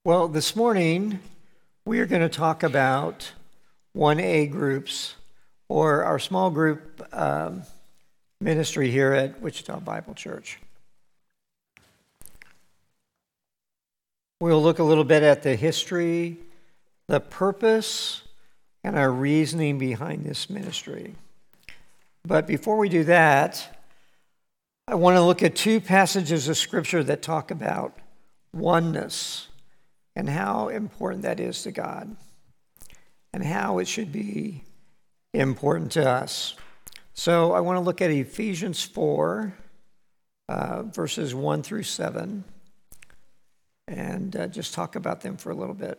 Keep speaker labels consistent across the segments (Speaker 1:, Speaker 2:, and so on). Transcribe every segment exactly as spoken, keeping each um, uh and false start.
Speaker 1: Well, this morning we are going to talk about one A groups, or our small group um, ministry here at Wichita Bible Church. We'll look a little bit at the history, the purpose, and our reasoning behind this ministry. But before we do that, I want to look at two passages of Scripture that talk about oneness and how important that is to God and how it should be important to us. So I want to look at Ephesians four, uh, verses one through seven, and uh, just talk about them for a little bit.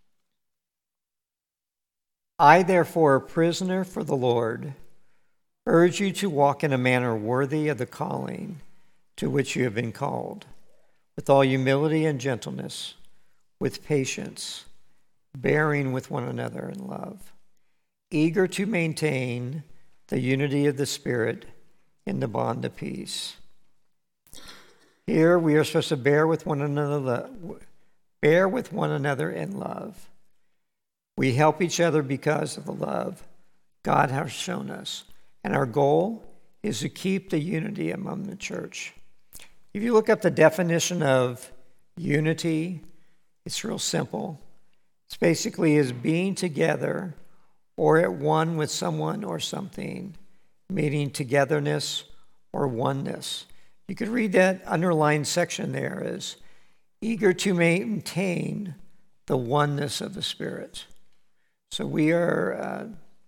Speaker 1: I, therefore, a prisoner for the Lord, urge you to walk in a manner worthy of the calling to which you have been called, with all humility and gentleness, with patience, bearing with one another in love, eager to maintain the unity of the Spirit in the bond of peace. Here we are supposed to bear with one another, bear with one another in love. We help each other because of the love God has shown us, and our goal is to keep the unity among the church. If you look up the definition of unity, it's real simple. It's basically is being together or at one with someone or something, meaning togetherness or oneness. You could read that underlined section there as eager to maintain the oneness of the Spirit. So we are uh,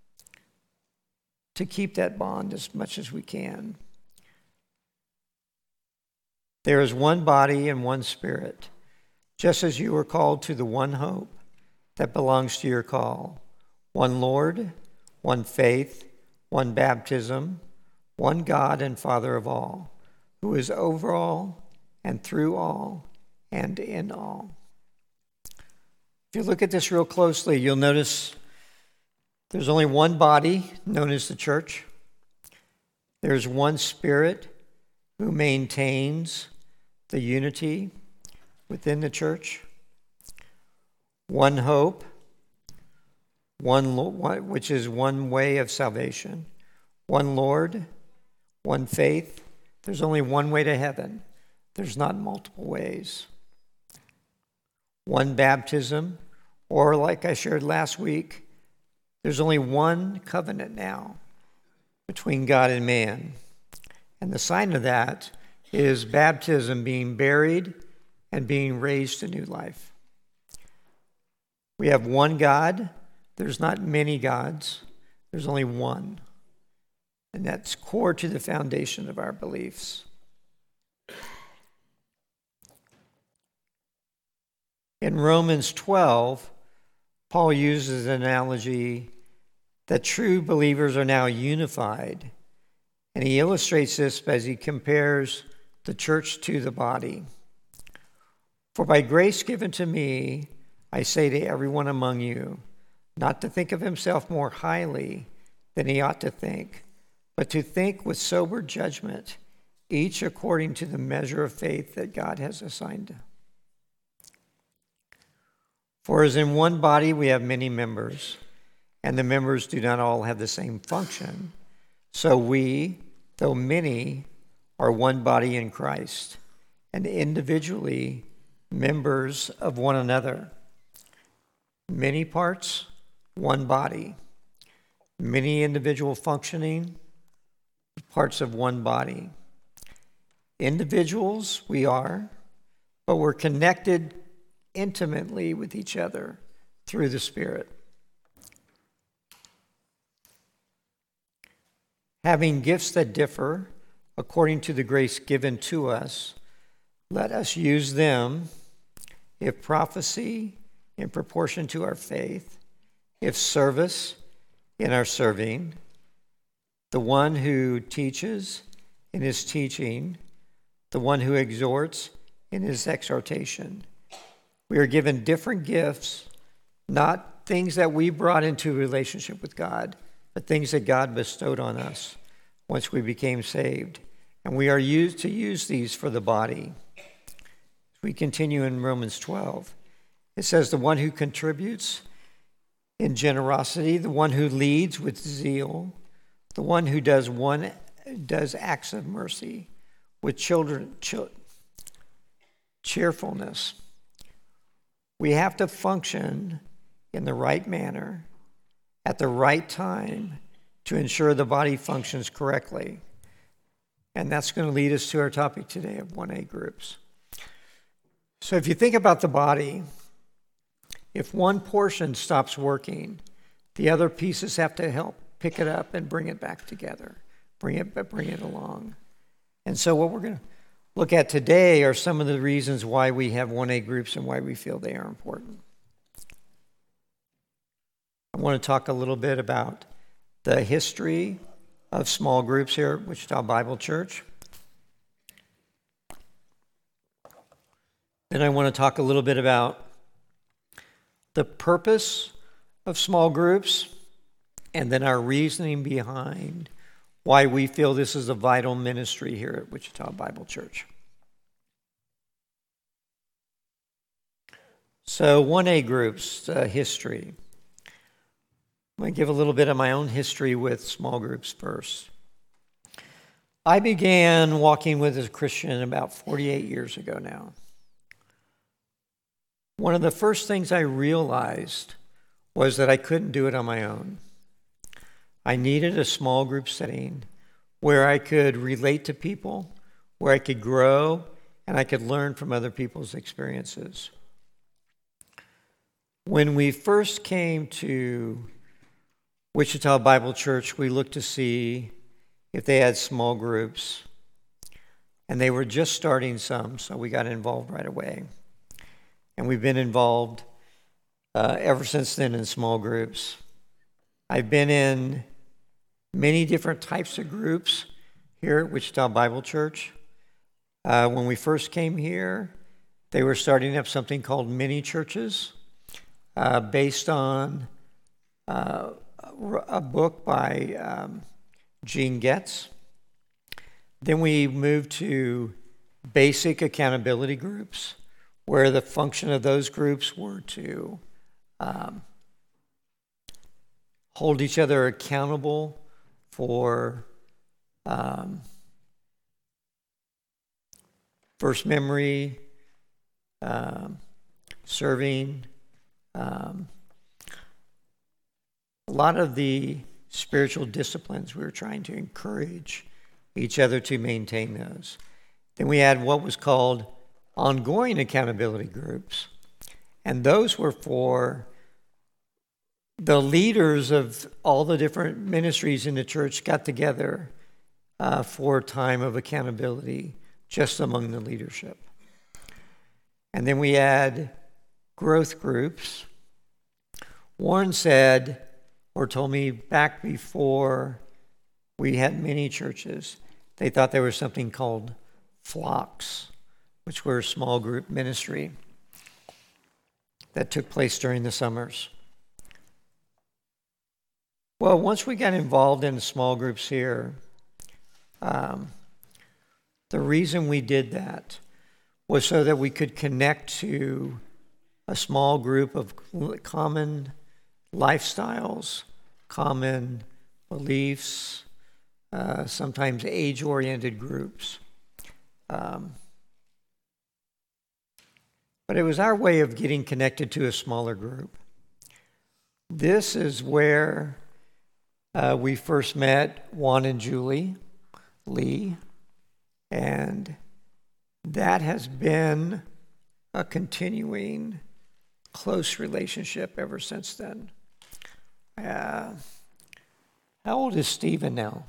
Speaker 1: to keep that bond as much as we can. There is one body and one Spirit, just as you were called to the one hope that belongs to your call. One Lord, one faith, one baptism, one God and Father of all, who is over all and through all and in all. If you look at this real closely, you'll notice there's only one body known as the church. There's one Spirit who maintains the unity within the church. One hope, one which is one way of salvation. One Lord, one faith. There's only one way to heaven. There's not multiple ways. One baptism, or like I shared last week, there's only one covenant now between God and man. And the sign of that is baptism, being buried and being raised to new life. We have one God. There's not many gods. There's only one. And that's core to the foundation of our beliefs. In Romans twelve, Paul uses an analogy that true believers are now unified. And he illustrates this as he compares the church to the body. For by grace given to me, I say to everyone among you, not to think of himself more highly than he ought to think, but to think with sober judgment, each according to the measure of faith that God has assigned. For as in one body we have many members, and the members do not all have the same function, so we, though many, are one body in Christ, and individually members of one another. Many parts, one body. Many individual functioning, parts of one body. Individuals we are, but we're connected intimately with each other through the Spirit. Having gifts that differ according to the grace given to us, let us use them. If prophecy, in proportion to our faith. If service, in our serving. The one who teaches, in his teaching. The one who exhorts, in his exhortation. We are given different gifts, not things that we brought into a relationship with God, but things that God bestowed on us once we became saved. And we are used to use these for the body. We continue in Romans twelve. It says the one who contributes in generosity, the one who leads with zeal, the one who does one does acts of mercy with children ch- cheerfulness. We have to function in the right manner at the right time to ensure the body functions correctly. And that's going to lead us to our topic today of one A groups. So if you think about the body, if one portion stops working, the other pieces have to help pick it up and bring it back together, bring it, bring it along. And so what we're going to look at today are some of the reasons why we have one A groups and why we feel they are important. I want to talk a little bit about the history of small groups here at Wichita Bible Church. Then I want to talk a little bit about the purpose of small groups, and then our reasoning behind why we feel this is a vital ministry here at Wichita Bible Church. So one A groups, uh, history. I'm going to give a little bit of my own history with small groups first. I began walking with a Christian about forty-eight years ago now. One of the first things I realized was that I couldn't do it on my own. I needed a small group setting where I could relate to people, where I could grow, and I could learn from other people's experiences. When we first came to Wichita Bible Church, we looked to see if they had small groups, and they were just starting some, so we got involved right away. And we've been involved uh, ever since then in small groups. I've been in many different types of groups here at Wichita Bible Church. Uh, when we first came here, they were starting up something called mini churches, uh, based on uh, a book by um, Gene Getz. Then we moved to basic accountability groups, where the function of those groups were to um, hold each other accountable for um, first memory, um, serving, um, a lot of the spiritual disciplines we were trying to encourage each other to maintain those. Then we had what was called ongoing accountability groups, and those were for the leaders of all the different ministries in the church got together uh, for a time of accountability just among the leadership. And then we had growth groups. Warren said, or told me back before we had many churches, they thought there was something called flocks, which were a small group ministry that took place during the summers. Well, once we got involved in the small groups here, um, the reason we did that was so that we could connect to a small group of common lifestyles, common beliefs, uh, sometimes age-oriented groups. Um, but it was our way of getting connected to a smaller group. This is where uh, we first met Juan and Julie Lee, and that has been a continuing close relationship ever since then. Uh, how old is Stephen now?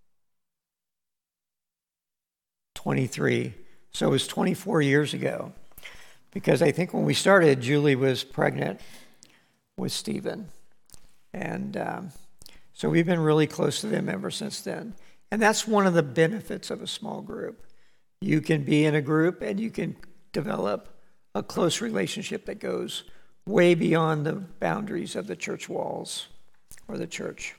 Speaker 1: twenty-three. So it was twenty-four years ago. Because I think when we started, Julie was pregnant with Stephen. And um, so we've been really close to them ever since then. And that's one of the benefits of a small group. You can be in a group and you can develop a close relationship that goes way beyond the boundaries of the church walls or the church.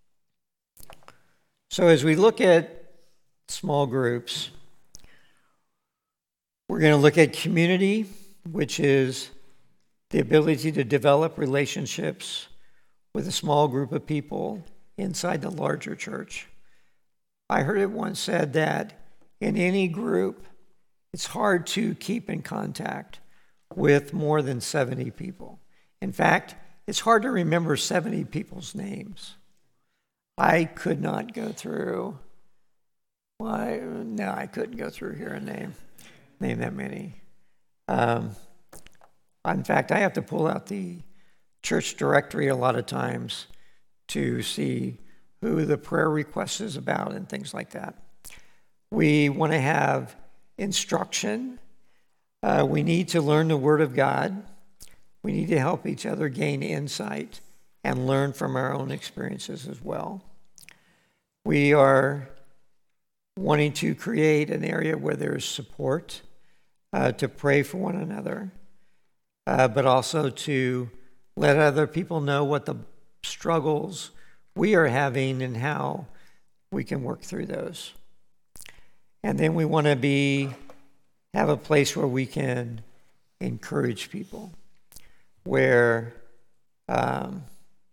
Speaker 1: So as we look at small groups, we're going to look at community, which is the ability to develop relationships with a small group of people inside the larger church. I heard it once said that in any group, it's hard to keep in contact with more than seventy people. In fact, it's hard to remember seventy people's names. I could not go through, why, no, I couldn't go through here and name, name that many. Um, in fact, I have to pull out the church directory a lot of times to see who the prayer request is about and things like that. We want to have instruction. Uh, we need to learn the Word of God. We need to help each other gain insight and learn from our own experiences as well. We are wanting to create an area where there's support, uh, to pray for one another, uh, but also to let other people know what the struggles we are having and how we can work through those. And then we want to be have a place where we can encourage people, where um,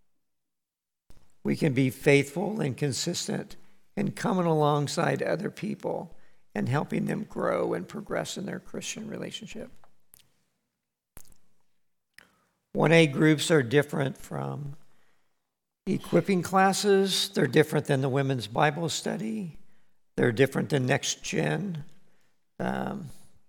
Speaker 1: we can be faithful and consistent in coming alongside other people and helping them grow and progress in their Christian relationship. one A groups are different from equipping classes. They're different than the women's Bible study. They're different than Next Gen. Um,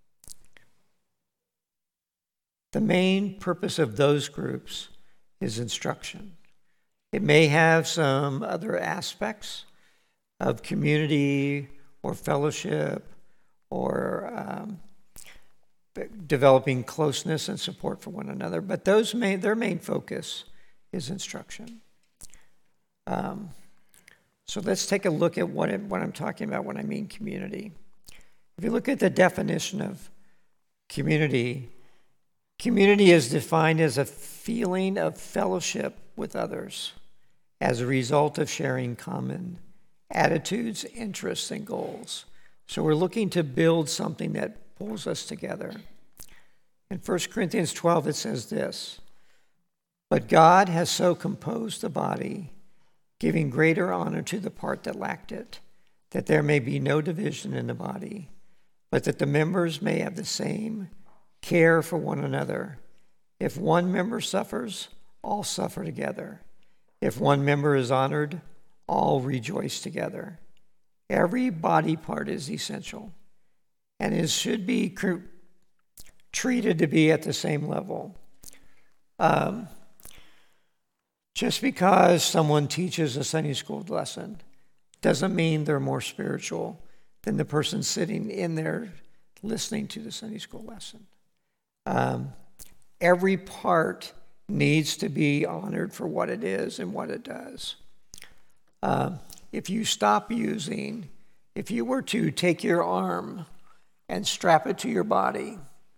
Speaker 1: the main purpose of those groups is instruction. It may have some other aspects of community or fellowship or um, developing closeness and support for one another, but those main, their main focus is instruction. Um, so let's take a look at what, it, what I'm talking about when I mean community. If you look at the definition of community, community is defined as a feeling of fellowship with others as a result of sharing common attitudes, interests, and goals. So we're looking to build something that pulls us together. In First Corinthians twelve, it says this, "But God has so composed the body, giving greater honor to the part that lacked it, that there may be no division in the body, but that the members may have the same care for one another. If one member suffers, all suffer together. If one member is honored, all rejoice together. Every body part is essential, and it should be cr- treated to be at the same level. Um, just because someone teaches a Sunday school lesson doesn't mean they're more spiritual than the person sitting in there listening to the Sunday school lesson. Um, every part needs to be honored for what it is and what it does. Uh, if you stop using, if you were to take your arm and strap it to your body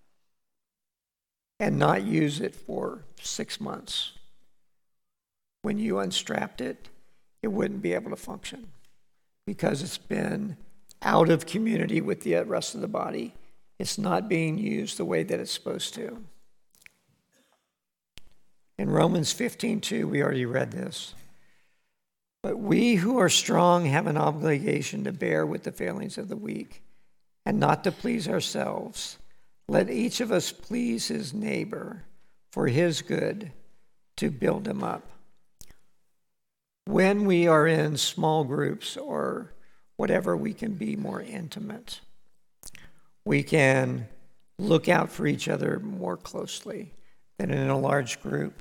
Speaker 1: and not use it for six months, when you unstrapped it, it wouldn't be able to function because it's been out of community with the rest of the body. It's not being used the way that it's supposed to. In Romans fifteen two, we already read this. But we who are strong have an obligation to bear with the failings of the weak and not to please ourselves. Let each of us please his neighbor for his good, to build him up. When we are in small groups or whatever, we can be more intimate. We can look out for each other more closely than in a large group.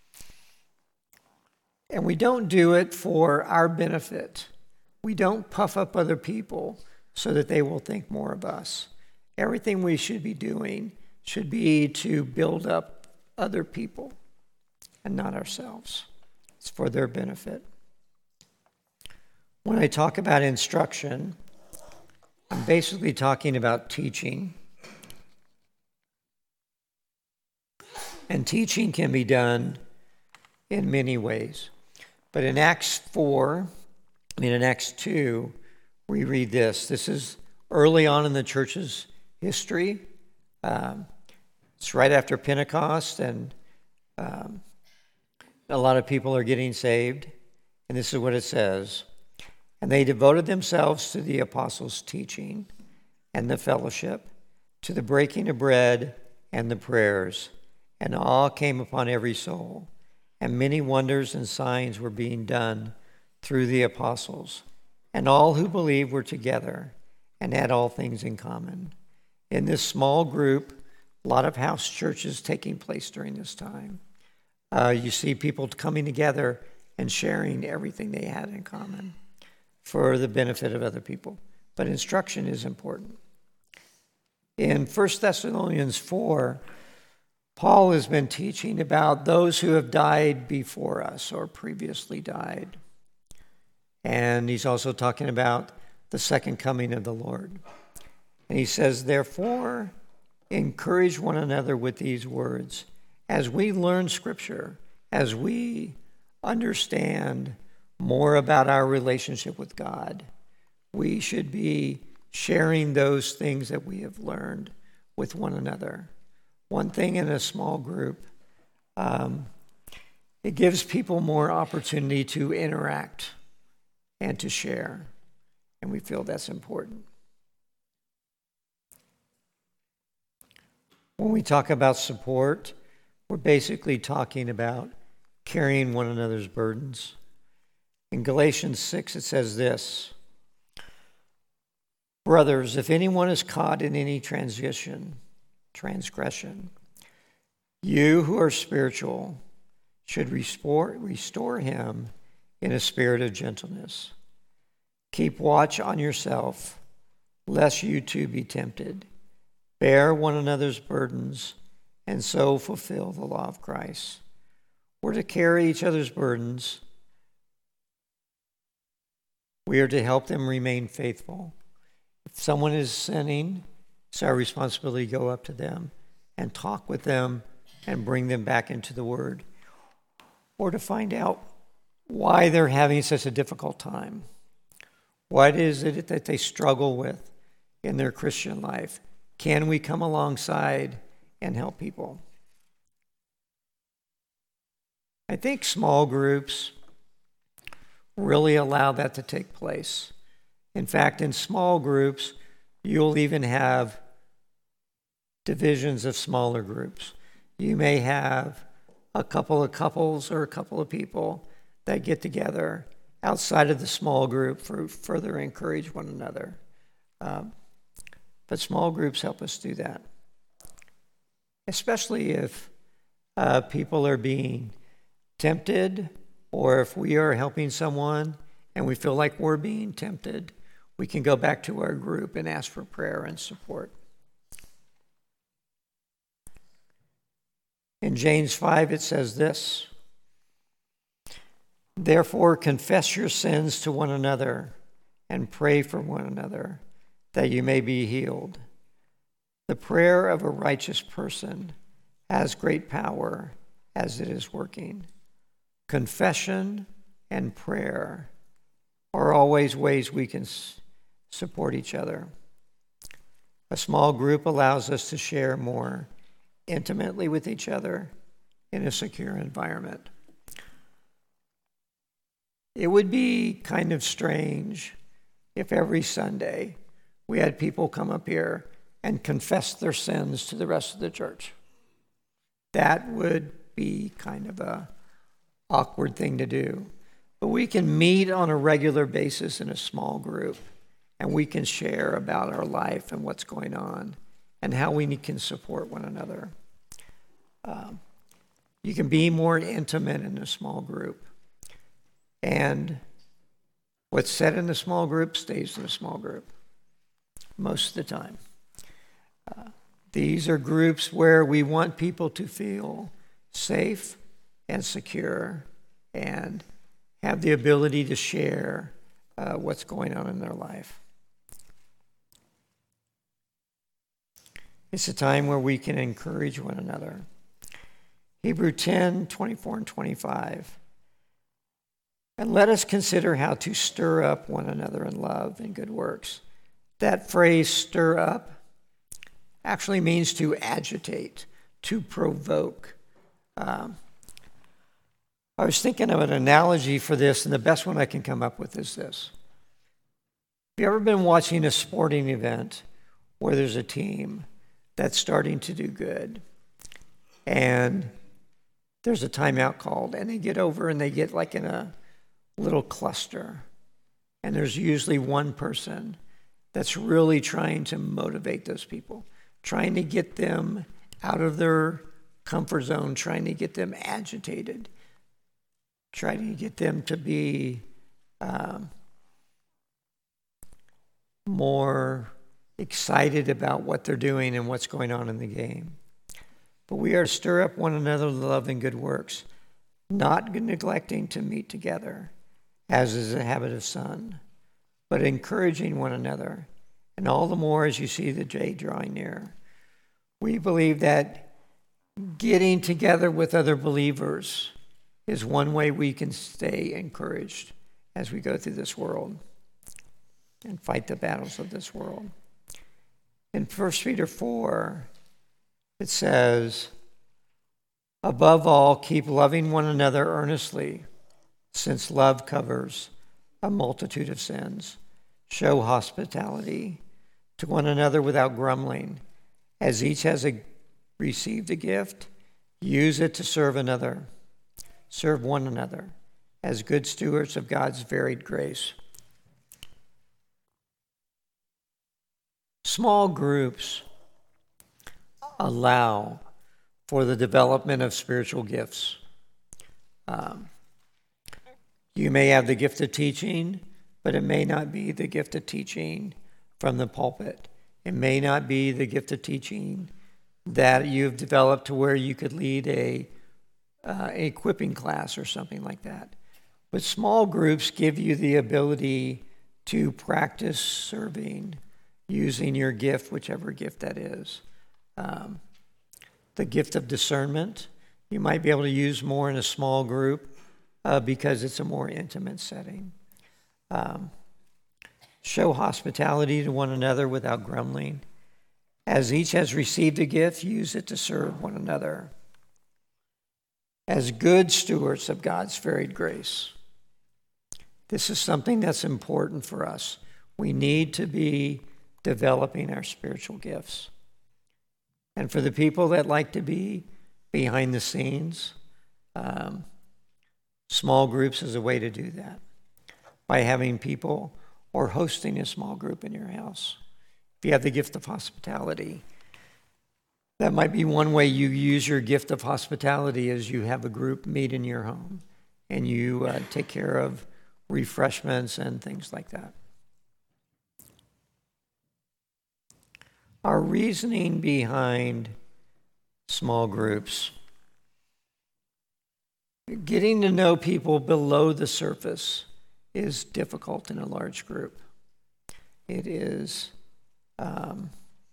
Speaker 1: And we don't do it for our benefit. We don't puff up other people so that they will think more of us. Everything we should be doing should be to build up other people and not ourselves. It's for their benefit. When I talk about instruction, I'm basically talking about teaching. And teaching can be done in many ways. But in Acts four, I mean in Acts two, we read this. This is early on in the church's history. Um, it's right after Pentecost, and Um, a lot of people are getting saved, and this is what it says. And they devoted themselves to the apostles' teaching and the fellowship, to the breaking of bread and the prayers. And awe came upon every soul, and many wonders and signs were being done through the apostles. And all who believed were together and had all things in common. In this small group, a lot of house churches taking place during this time. Uh, you see people coming together and sharing everything they had in common for the benefit of other people. But instruction is important. In First Thessalonians four, Paul has been teaching about those who have died before us or previously died. And he's also talking about the second coming of the Lord. And he says, therefore, encourage one another with these words. As we learn Scripture, as we understand more about our relationship with God, we should be sharing those things that we have learned with one another. One thing in a small group, um, it gives people more opportunity to interact and to share, and we feel that's important. When we talk about support, we're basically talking about carrying one another's burdens. In Galatians six, it says this, brothers, if anyone is caught in any transition, transgression, you who are spiritual should restore, restore him in a spirit of gentleness. Keep watch on yourself, lest you too be tempted. Bear one another's burdens, and so fulfill the law of Christ. We're to carry each other's burdens. We are to help them remain faithful. If someone is sinning, it's our responsibility to go up to them and talk with them and bring them back into the Word, or to find out why they're having such a difficult time. What is it that they struggle with in their Christian life? Can we come alongside and help people? I think small groups really allow that to take place. In fact, in small groups, you'll even have divisions of smaller groups. You may have a couple of couples or a couple of people that get together outside of the small group for further encourage one another. Um, but small groups help us do that, especially if uh, people are being tempted, or if we are helping someone and we feel like we're being tempted, we can go back to our group and ask for prayer and support. In James five, it says this, therefore confess your sins to one another and pray for one another that you may be healed. The prayer of a righteous person has great power as it is working. Confession and prayer are always ways we can s- support each other. A small group allows us to share more intimately with each other in a secure environment. It would be kind of strange if every Sunday we had people come up here and confess their sins to the rest of the church. That would be kind of a awkward thing to do. But we can meet on a regular basis in a small group, and we can share about our life and what's going on and how we can support one another. Um, you can be more intimate in a small group. And what's said in the small group stays in the small group most of the time. Uh, these are groups where we want people to feel safe and secure and have the ability to share uh, what's going on in their life. It's a time where we can encourage one another. Hebrews ten, twenty-four and twenty-five. And let us consider how to stir up one another in love and good works. That phrase, stir up, actually means to agitate, to provoke. Um, I was thinking of an analogy for this, and the best one I can come up with is this. Have you ever been watching a sporting event where there's a team that's starting to do good, and there's a timeout called, and they get over and they get like in a little cluster, and there's usually one person that's really trying to motivate those people, trying to get them out of their comfort zone, trying to get them agitated, trying to get them to be um, more excited about what they're doing and what's going on in the game. But we are to stir up one another to love and good works, not neglecting to meet together, as is the habit of some, but encouraging one another, and all the more as you see the day drawing near. We believe that getting together with other believers is one way we can stay encouraged as we go through this world and fight the battles of this world. In First Peter four, it says, above all, keep loving one another earnestly, since love covers a multitude of sins. Show hospitality to one another without grumbling. As each has a, received a gift, use it to serve another. Serve one another as good stewards of God's varied grace. Small groups allow for the development of spiritual gifts. Um, you may have the gift of teaching, but it may not be the gift of teaching from the pulpit. It may not be the gift of teaching that you've developed to where you could lead a uh, equipping class or something like that. But small groups give you the ability to practice serving using your gift, whichever gift that is. Um, the gift of discernment, you might be able to use more in a small group uh, because it's a more intimate setting. Um, show hospitality to one another without grumbling. As each has received a gift, use it to serve one another as good stewards of God's varied grace. This is something that's important for us. We need to be developing our spiritual gifts. And for the people that like to be behind the scenes, um, small groups is a way to do that by having people or hosting a small group in your house. If you have the gift of hospitality, that might be one way you use your gift of hospitality is you have a group meet in your home and you uh, take care of refreshments and things like that. Our reasoning behind small groups, getting to know people below the surface is difficult in a large group. It is, um,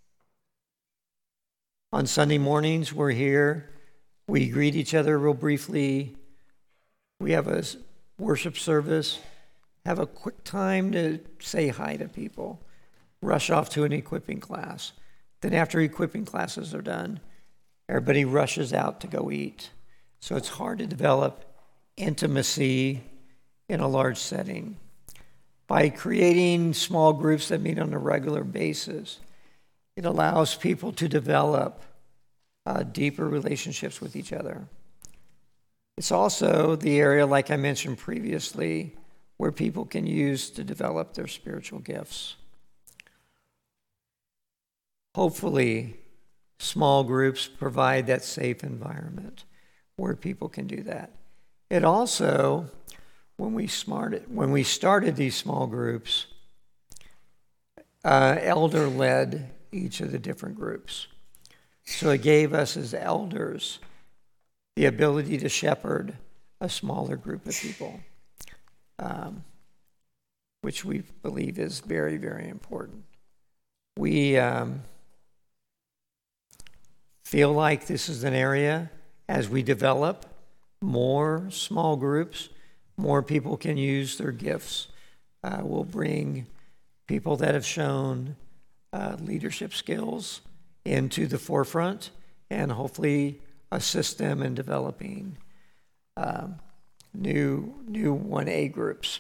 Speaker 1: on Sunday mornings, we're here, we greet each other real briefly, we have a worship service, have a quick time to say hi to people, rush off to an equipping class. Then after equipping classes are done, everybody rushes out to go eat. So it's hard to develop intimacy in a large setting. By creating small groups that meet on a regular basis, it allows people to develop uh, deeper relationships with each other. It's also the area, like I mentioned previously, where people can use to develop their spiritual gifts. Hopefully, small groups provide that safe environment where people can do that. It also, when we smarted, when we started these small groups, uh, elder led each of the different groups. So it gave us as elders the ability to shepherd a smaller group of people, um, which we believe is very, very important. We um, feel like this is an area, as we develop more small groups, more people can use their gifts. Uh, we'll bring people that have shown uh, leadership skills into the forefront and hopefully assist them in developing um, new, new one A groups.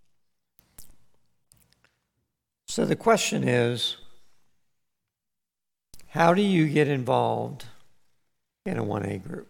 Speaker 1: So the question is, how do you get involved in a one A group?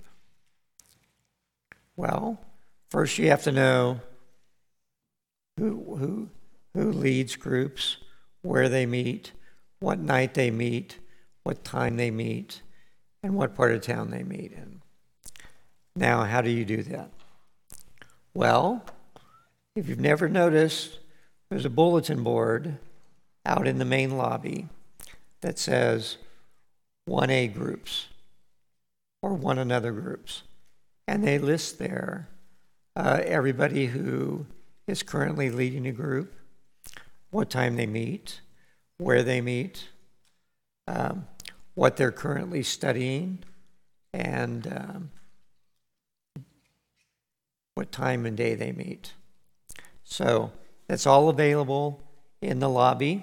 Speaker 1: Well, first you have to know who, who, who leads groups, where they meet, what night they meet, what time they meet, and what part of town they meet in. Now, how do you do that? Well, if you've never noticed, there's a bulletin board out in the main lobby that says one A groups or one another groups. And they list there uh, everybody who is currently leading a group, what time they meet, where they meet, um, what they're currently studying, and um, what time and day they meet. So that's all available in the lobby.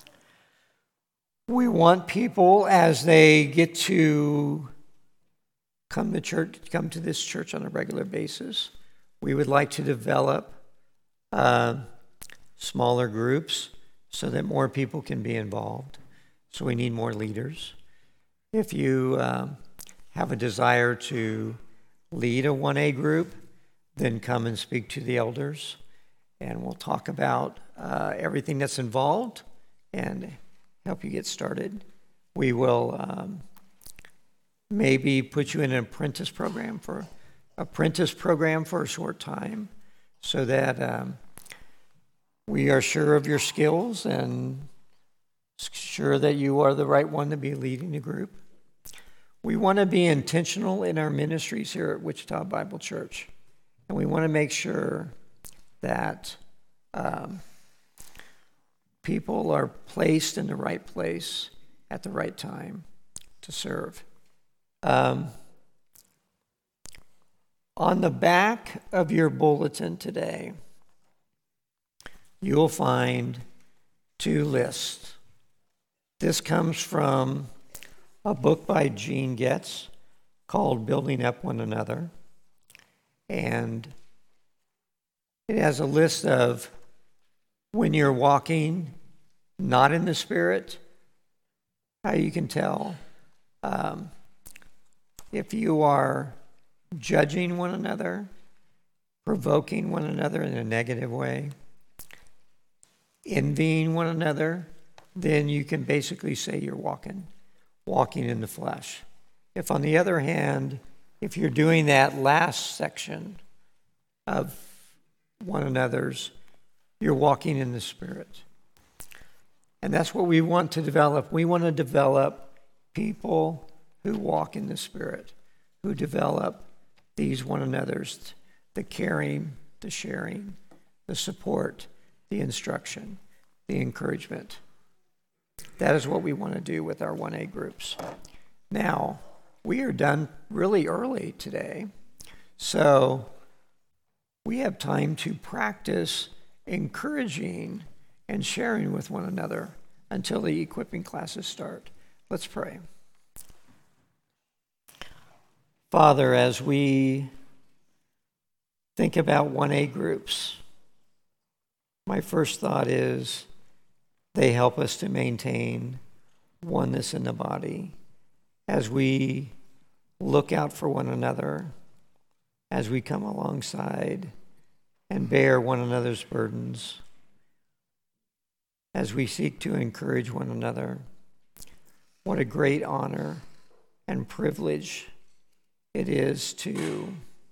Speaker 1: We want people, as they get to come to church, come to this church on a regular basis, we would like to develop uh, smaller groups so that more people can be involved. So we need more leaders. If you um, have a desire to lead a one A group, then come and speak to the elders, and we'll talk about uh, everything that's involved and help you get started. We will um, maybe put you in an apprentice program for apprentice program for a short time, so that um, we are sure of your skills and sure that you are the right one to be leading the group. We want to be intentional in our ministries here at Wichita Bible Church, and we want to make sure that um, people are placed in the right place at the right time to serve. Um, on the back of your bulletin today, you'll find two lists. This comes from a book by Gene Getz called Building Up One Another. And it has a list of when you're walking not in the Spirit, how you can tell. Um, if you are judging one another, provoking one another in a negative way, envying one another, then you can basically say you're walking, walking in the flesh. If, on the other hand, if you're doing that last section of one another's, you're walking in the Spirit. And that's what we want to develop. We want to develop people who walk in the Spirit, who develop these one another's, the caring, the sharing, the support, the instruction, the encouragement. That is what we want to do with our one A groups. Now, we are done really early today, so we have time to practice encouraging and sharing with one another until the equipping classes start. Let's pray. Father, as we think about one A groups, my first thought is they help us to maintain oneness in the body as we look out for one another, as we come alongside and bear one another's burdens, as we seek to encourage one another. What a great honor and privilege it is to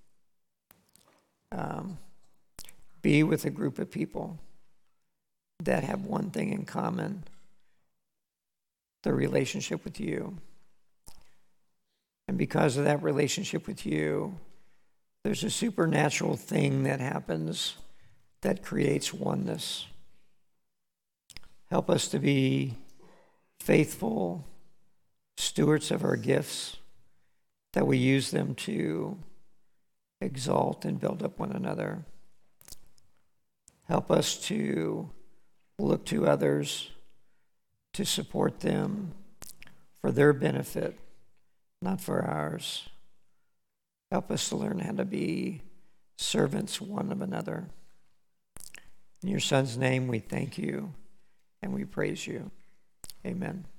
Speaker 1: um, be with a group of people that have one thing in common: the relationship with you. And because of that relationship with you, there's a supernatural thing that happens that creates oneness. Help us to be faithful stewards of our gifts, that we use them to exalt and build up one another. Help us to look to others, to support them for their benefit, not for ours. Help us to learn how to be servants one of another. In your Son's name we thank you and we praise you. Amen.